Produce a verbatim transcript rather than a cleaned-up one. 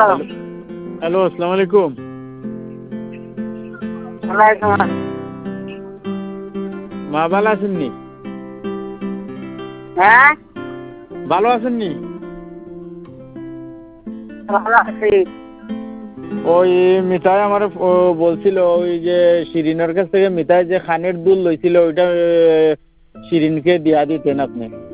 Hello hello আসসালামু আলাইকুম। ওয়ালাইকুম মা ভালো আছেননি? হ্যাঁ ভালো আছেননি? ভালো আছি। ওই মিঠাই আমার বলছিল ওই যে শিরিনের কাছ থেকে মিঠাই যে খানের দুল লইছিল ওইটা শিরিনকে দিয়া দিতেন আপনি।